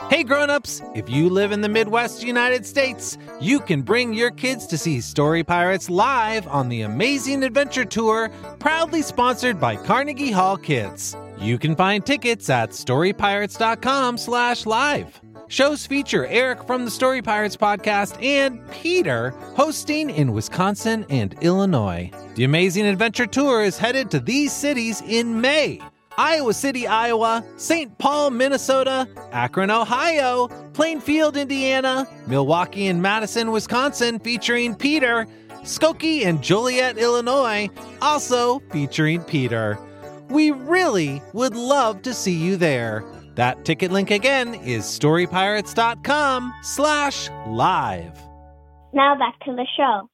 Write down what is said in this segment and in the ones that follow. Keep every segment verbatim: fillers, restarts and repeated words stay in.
Hey grown-ups, if you live in the Midwest United States, you can bring your kids to see Story Pirates live on the Amazing Adventure Tour, proudly sponsored by Carnegie Hall Kids. You can find tickets at storypirates.com slash live. Shows feature Eric from the Story Pirates podcast and Peter hosting in Wisconsin and Illinois. The Amazing Adventure Tour is headed to these cities in May: Iowa City, Iowa, Saint Paul, Minnesota, Akron, Ohio, Plainfield, Indiana, Milwaukee and Madison, Wisconsin, featuring Peter, Skokie and Joliet, Illinois, also featuring Peter. We really would love to see you there. That ticket link again is storypirates.com slash live. Now back to the show.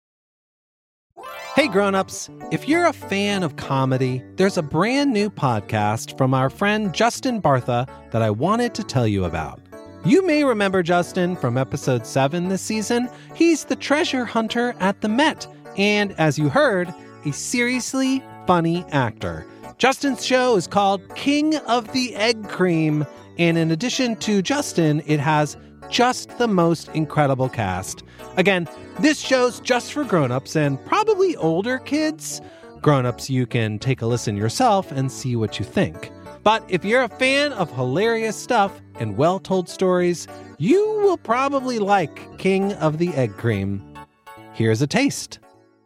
Hey grown-ups, if you're a fan of comedy, there's a brand new podcast from our friend Justin Bartha that I wanted to tell you about. You may remember Justin from episode seven this season. He's the treasure hunter at the Met, and as you heard, a seriously funny actor. Justin's show is called King of the Egg Cream, and in addition to Justin, it has just the most incredible cast. Again, this show's just for grown-ups and probably older kids. Grown-ups, you can take a listen yourself and see what you think. But if you're a fan of hilarious stuff and well-told stories, you will probably like King of the Egg Cream. Here's a taste.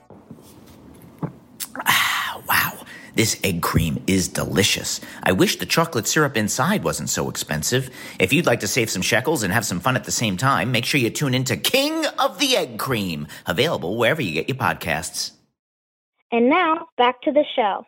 Wow, this egg cream is delicious. I wish the chocolate syrup inside wasn't so expensive. If you'd like to save some shekels and have some fun at the same time, make sure you tune in to King of the Egg Cream, available wherever you get your podcasts. And now, back to the show.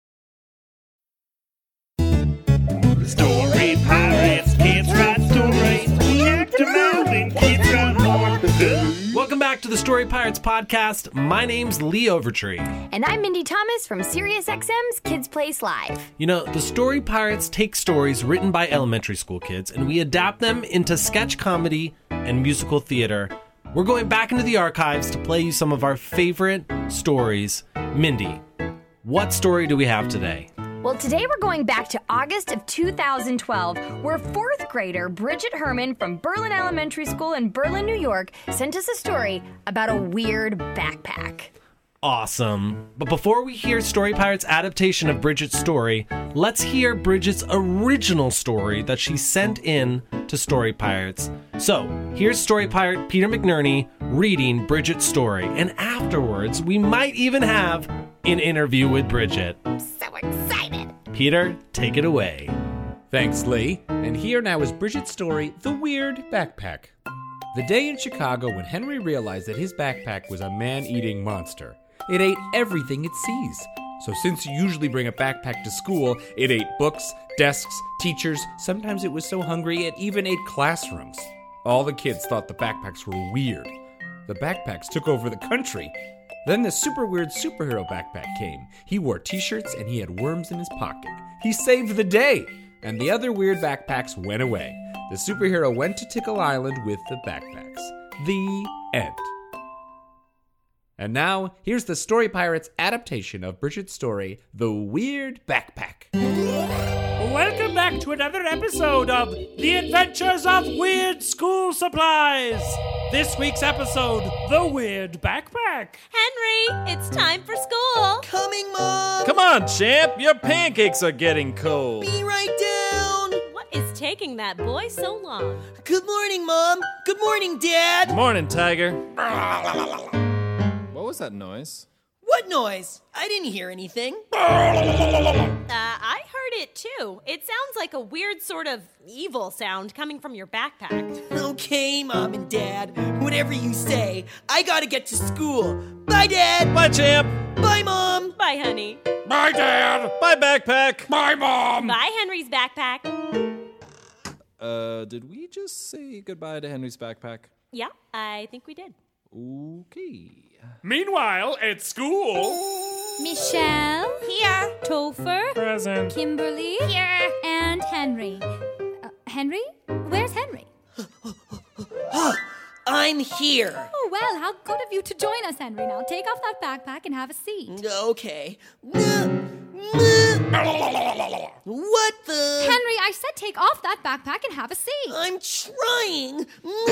Story Pirates, kids write stories. We act them out and kids write more. Welcome back to the Story Pirates podcast. My name's Lee Overtree. And I'm Mindy Thomas from SiriusXM's Kids Place Live. You know, the Story Pirates take stories written by elementary school kids and we adapt them into sketch comedy and musical theater. We're going back into the archives to play you some of our favorite stories. Mindy, what story do we have today? Well, today we're going back to August of two thousand twelve, where fourth grader Bridget Herman from Berlin Elementary School in Berlin, New York, sent us a story about a weird backpack. Awesome. But before we hear Story Pirates' adaptation of Bridget's story, let's hear Bridget's original story that she sent in to Story Pirates. So, here's Story Pirate Peter McNerney reading Bridget's story, and afterwards, we might even have an interview with Bridget. So excited! Peter, take it away. Thanks, Lee. And here now is Bridget's story, The Weird Backpack. The day in Chicago when Henry realized that his backpack was a man-eating monster. It ate everything it sees. So since you usually bring a backpack to school, it ate books, desks, teachers. Sometimes it was so hungry it even ate classrooms. All the kids thought the backpacks were weird. The backpacks took over the country. Then the super weird superhero backpack came. He wore t-shirts and he had worms in his pocket. He saved the day, and the other weird backpacks went away. The superhero went to Tickle Island with the backpacks. The end. And now, here's the Story Pirates adaptation of Bridget's story, The Weird Backpack. Welcome back to another episode of The Adventures of Weird School Supplies. This week's episode, The Weird Backpack. Henry, it's time for school. Coming, Mom! Come on, champ. Your pancakes are getting cold. Be right down! What is taking that boy so long? Good morning, Mom. Good morning, Dad. Morning, Tiger. What was that noise? What noise? I didn't hear anything. Uh, I heard it too. It sounds like a weird sort of evil sound coming from your backpack. Okay, Mom and Dad. Whatever you say. I gotta get to school. Bye, Dad. Bye, champ. Bye, Mom. Bye, honey. Bye, Dad. Bye, backpack. Bye, Mom. Bye, Henry's backpack. Uh, did we just say goodbye to Henry's backpack? Yeah, I think we did. Okay. Meanwhile, at school... Michelle. Here. Topher. Present. Kimberly. Here. And Henry. Uh, Henry? Where's Henry? I'm here. Oh, well, how good of you to join us, Henry. Now take off that backpack and have a seat. Okay. What the? Henry, I said take off that backpack and have a seat. I'm trying.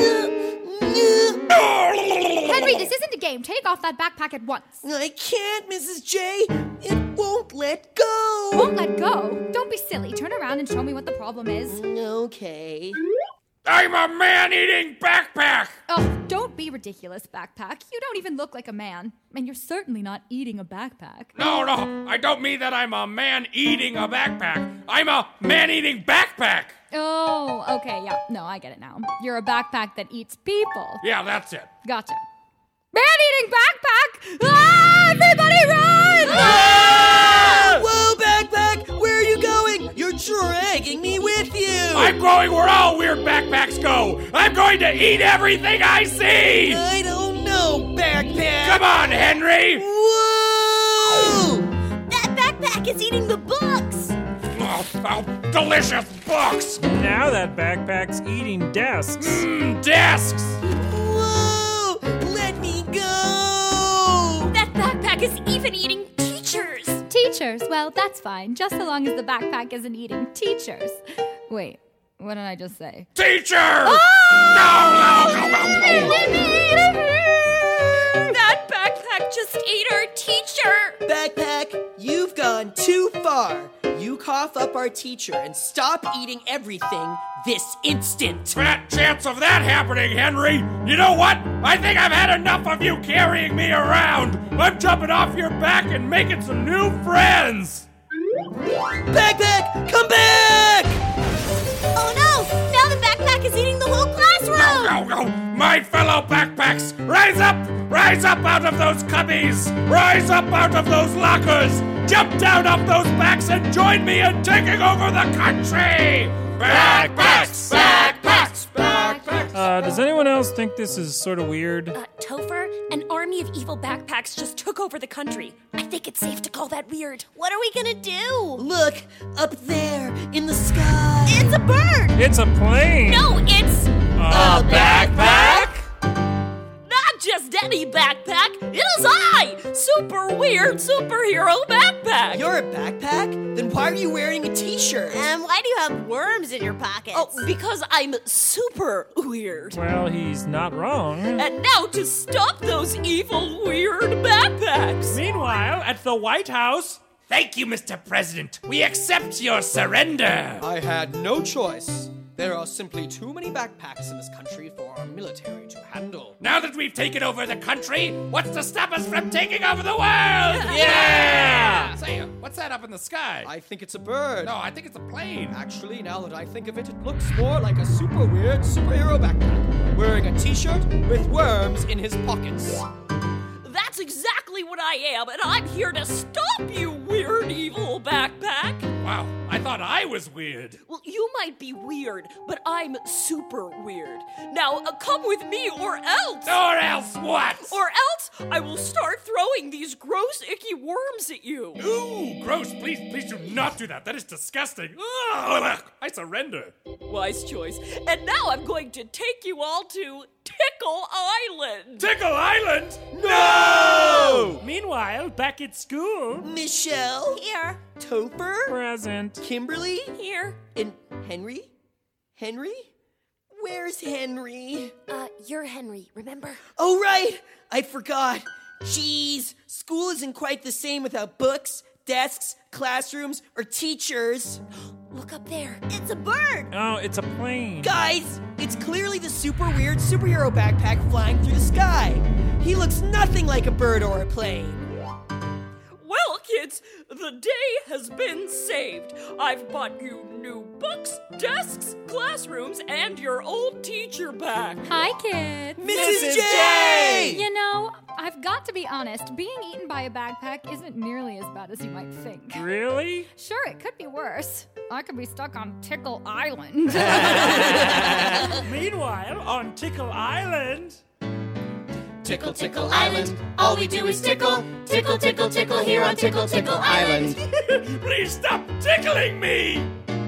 Henry, this isn't a game. Take off that backpack at once. I can't, Missus J. It won't let go. Won't let go? Don't be silly. Turn around and show me what the problem is. Okay. I'm a man-eating backpack! Oh, don't be ridiculous, backpack. You don't even look like a man. And you're certainly not eating a backpack. No, no, I don't mean that I'm a man eating a backpack. I'm a man-eating backpack! Oh, okay, yeah. No, I get it now. You're a backpack that eats people. Yeah, that's it. Gotcha. Man-eating backpack! Ah, everybody run! Ah! Whoa, backpack! Where are you going? You're dragging me with you! I'm going where all weird backpacks go! I'm going to eat everything I see! I don't know, backpack! Come on, Henry! Whoa! That backpack is eating the books! Oh, oh, delicious books! Now that backpack's eating desks. Mmm, desks! Whoa! Let me go! That backpack is even eating teachers! Teachers? Well, that's fine, just so long as the backpack isn't eating teachers. Wait, what did I just say? Teacher! Oh! No, no, no, no, no. That backpack just ate our teacher! Backpack, you've gone too far. You cough up our teacher and stop eating everything this instant. Fat chance of that happening, Henry. You know what? I think I've had enough of you carrying me around. I'm jumping off your back and making some new friends. Backpack, come back! Oh no! Now the backpack is eating the whole classroom! No, no, no. My fellow backpacks, rise up! Rise up out of those cubbies! Rise up out of those lockers! Jump down off those backs and join me in taking over the country! Backpacks! Backpacks! Backpacks! Uh, does anyone else think this is sort of weird? Uh, Topher, an army of evil backpacks just took over the country. I think it's safe to call that weird. What are we gonna do? Look, up there, in the sky. It's a bird! It's a plane! No, it's... A backpack? Not just any backpack! It is I! Super weird superhero backpack! You're a backpack? Then why are you wearing a t-shirt? And why do you have worms in your pockets? Oh, because I'm super weird. Well, he's not wrong. And now to stop those evil weird backpacks! Meanwhile, at the White House... Thank you, Mister President. We accept your surrender. I had no choice. There are simply too many backpacks in this country for our military to handle. Now that we've taken over the country, what's to stop us from taking over the world? Yeah! Say, what's that up in the sky? I think it's a bird. No, I think it's a plane. Actually, now that I think of it, it looks more like a super weird superhero backpack, wearing a t-shirt with worms in his pockets. That's exactly what I am, and I'm here to stop you, weird evil backpack. Wow, I thought I was weird. Well, you might be weird, but I'm super weird. Now, uh, come with me or else. Or else what? Or else I will start throwing these gross, icky worms at you. Ooh, gross. Please, please do not do that. That is disgusting. Ugh, I surrender. Wise choice. And now I'm going to take you all to Tickle Island. Tickle Island? No! Meanwhile, back at school... Michelle? Here. Topher? Present. Kimberly? Here. And Henry? Henry? Where's Henry? Uh, you're Henry, remember? Oh, right! I forgot. Jeez, school isn't quite the same without books, desks, classrooms, or teachers. Look up there. It's a bird! Oh, it's a plane. Guys, it's clearly the super weird superhero backpack flying through the sky. He looks nothing like a bird or a plane. Well, kids, the day has been saved. I've bought you new books, desks, classrooms, and your old teacher back. Hi, kids. Missus J! You know, I've got to be honest, being eaten by a backpack isn't nearly as bad as you might think. Really? Sure, it could be worse. I could be stuck on Tickle Island. Meanwhile, on Tickle Island... Tickle, tickle island, all we do is tickle. Tickle, tickle, tickle here on Tickle, Tickle Island. Please stop tickling me!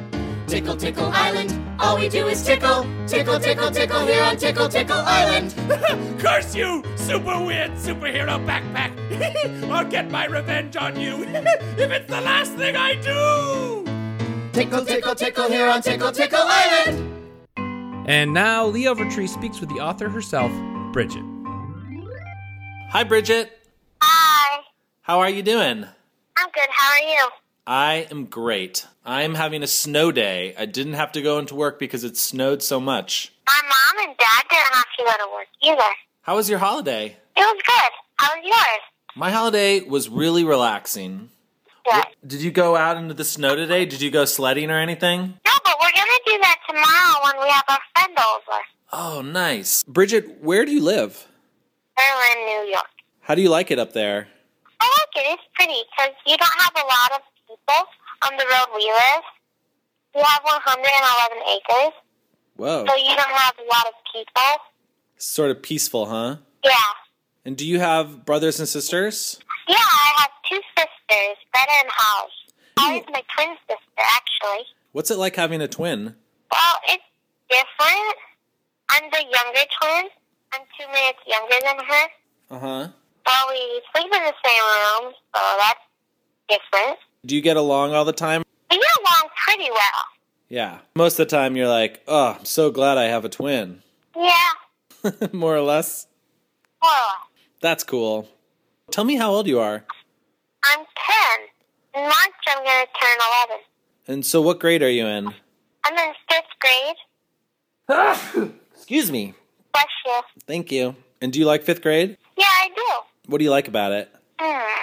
Tickle, tickle island. All we do is tickle, tickle, tickle, tickle here on Tickle, tickle island. Curse you, super weird superhero backpack. I'll get my revenge on you if it's the last thing I do. Tickle, tickle, tickle here on Tickle, tickle island. And now Lee Overtree speaks with the author herself, Bridget. Hi, Bridget. Hi. How are you doing? I'm good. How are you? I am great. I'm having a snow day. I didn't have to go into work because it snowed so much. My mom and dad didn't have to go to work either. How was your holiday? It was good. How was yours? My holiday was really relaxing. Good. Did you go out into the snow today? Did you go sledding or anything? No, but we're going to do that tomorrow when we have our friend over. Oh, nice. Bridget, where do you live? Berlin, New York. How do you like it up there? I like it. It's pretty because you don't have a lot of people on the road we live. We have one hundred eleven acres. Whoa. So you don't have a lot of people. Sort of peaceful, huh? Yeah. And do you have brothers and sisters? Yeah, I have two sisters, Betta and House. I was my twin sister, actually. What's it like having a twin? Well, it's different. I'm the younger twin. I'm two minutes younger than her. Uh-huh. Well, we sleep in the same room, so that's different. Do you get along all the time? We get along pretty well. Yeah. Most of the time you're like, oh, I'm so glad I have a twin. Yeah. More or less? Well, That's cool. Tell me how old you are. I'm ten. In March, I'm going to turn eleven. And so what grade are you in? I'm in fifth grade. Excuse me. Bless you. Thank you. And do you like fifth grade? Yeah, I do. What do you like about it? Hmm.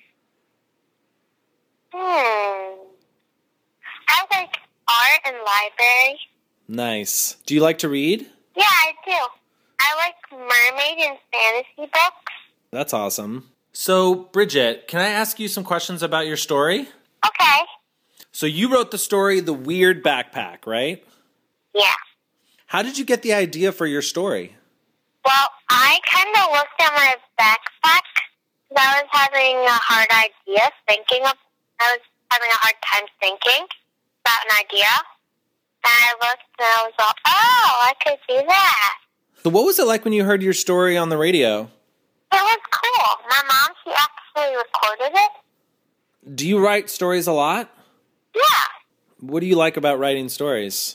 Hmm. I like art and library. Nice. Do you like to read? Yeah, I do. I like mermaid and fantasy books. That's awesome. So, Bridget, can I ask you some questions about your story? Okay. So you wrote the story, The Weird Backpack, right? Yeah. How did you get the idea for your story? Well, I kind of looked at my backpack. I was having a hard idea thinking of, I was having a hard time thinking about an idea. And I looked and I was all, oh, I could do that. So what was it like when you heard your story on the radio? It was cool. My mom, she actually recorded it. Do you write stories a lot? Yeah. What do you like about writing stories?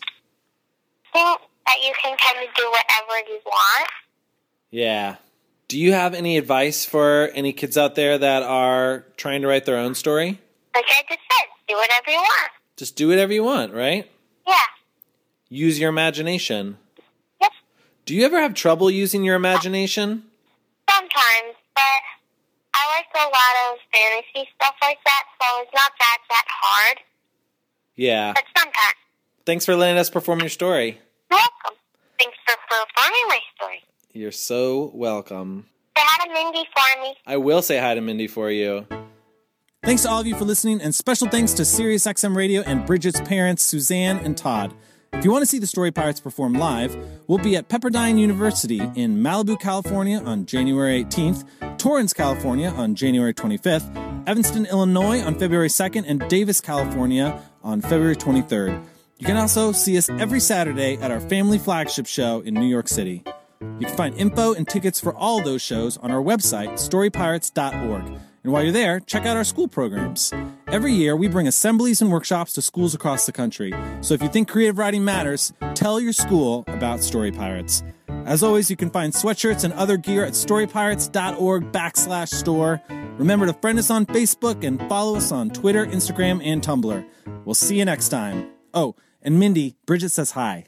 I think that you can kind of do whatever you want. Yeah. Do you have any advice for any kids out there that are trying to write their own story? Like I just said, do whatever you want. Just do whatever you want, right? Yeah. Use your imagination. Yep. Do you ever have trouble using your imagination? Sometimes, but I like a lot of fantasy stuff like that, so it's not that, that hard. Yeah. But sometimes. Thanks for letting us perform your story. You're welcome. Thanks for performing my story. You're so welcome. Say hi to Mindy for me. I will say hi to Mindy for you. Thanks to all of you for listening, and special thanks to SiriusXM Radio and Bridget's parents, Suzanne and Todd. If you want to see the Story Pirates perform live, we'll be at Pepperdine University in Malibu, California on January eighteenth, Torrance, California on January twenty-fifth, Evanston, Illinois on February second, and Davis, California on February twenty-third. You can also see us every Saturday at our family flagship show in New York City. You can find info and tickets for all those shows on our website, story pirates dot org. And while you're there, check out our school programs. Every year, we bring assemblies and workshops to schools across the country. So if you think creative writing matters, tell your school about Story Pirates. As always, you can find sweatshirts and other gear at story pirates dot org backslash store. Remember to friend us on Facebook and follow us on Twitter, Instagram, and Tumblr. We'll see you next time. Oh, and Mindy, Bridget says hi.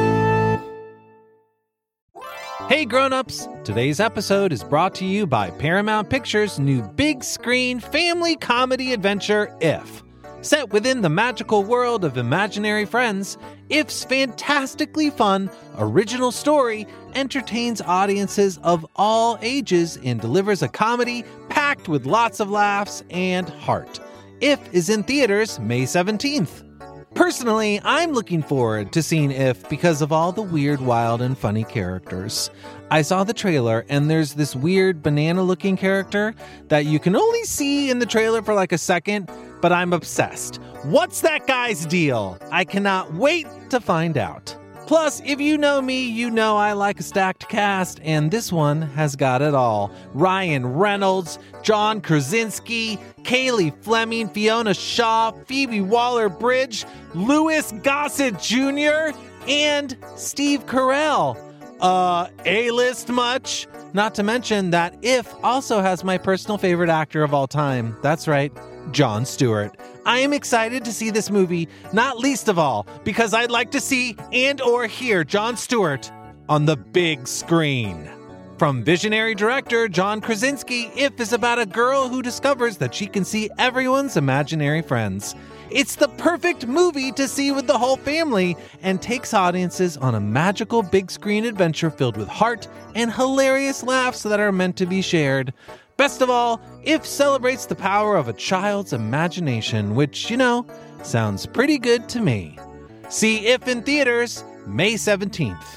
Hey grown-ups! Today's episode is brought to you by Paramount Pictures' new big screen family comedy adventure, If. Set within the magical world of imaginary friends, If's fantastically fun, original story entertains audiences of all ages and delivers a comedy packed with lots of laughs and heart. If is in theaters May seventeenth. Personally, I'm looking forward to seeing If because of all the weird, wild, and funny characters. I saw the trailer, and there's this weird banana-looking character that you can only see in the trailer for like a second, but I'm obsessed. What's that guy's deal? I cannot wait to find out. Plus, if you know me, you know I like a stacked cast, and this one has got it all. Ryan Reynolds, John Krasinski, Kaylee Fleming, Fiona Shaw, Phoebe Waller-Bridge, Louis Gossett Junior, and Steve Carell. Uh, A-list much? Not to mention that If also has my personal favorite actor of all time. That's right, Jon Stewart. I am excited to see this movie, not least of all because I'd like to see and or hear Jon Stewart on the big screen. From visionary director John Krasinski, If is about a girl who discovers that she can see everyone's imaginary friends. It's the perfect movie to see with the whole family and takes audiences on a magical big screen adventure filled with heart and hilarious laughs that are meant to be shared. Best of all, If celebrates the power of a child's imagination, which, you know, sounds pretty good to me. See If in theaters May seventeenth.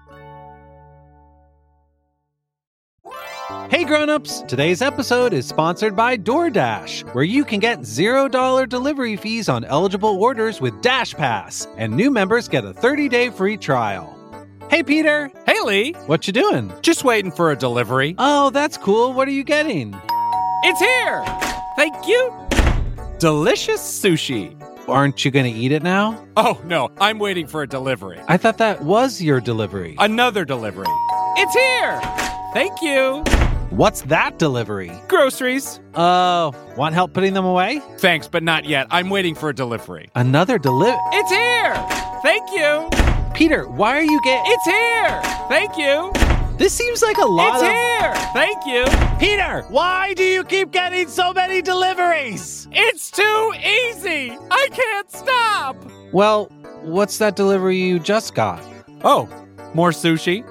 Hey grown-ups, today's episode is sponsored by DoorDash, where you can get zero dollars delivery fees on eligible orders with Dash Pass, and new members get a thirty-day free trial. Hey Peter! Hey Lee! What you doing? Just waiting for a delivery. Oh, that's cool. What are you getting? It's here! Thank you! Delicious sushi. Aren't you going to eat it now? Oh, no, I'm waiting for a delivery. I thought that was your delivery. Another delivery. It's here! Thank you! What's that delivery? Groceries. Oh, uh, want help putting them away? Thanks, but not yet. I'm waiting for a delivery. Another delivery? It's here! Thank you! Peter, why are you getting... It's here! Thank you! This seems like a lot it's of... It's here! Thank you! Peter, why do you keep getting so many deliveries? It's too easy! I can't stop! Well, what's that delivery you just got? Oh, more sushi?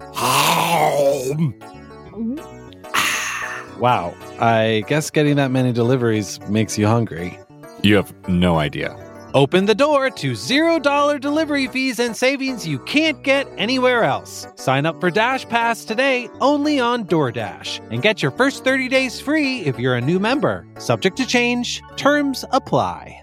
Wow, I guess getting that many deliveries makes you hungry. You have no idea. Open the door to zero dollars delivery fees and savings you can't get anywhere else. Sign up for Dash Pass today only on DoorDash and get your first thirty days free if you're a new member. Subject to change, terms apply.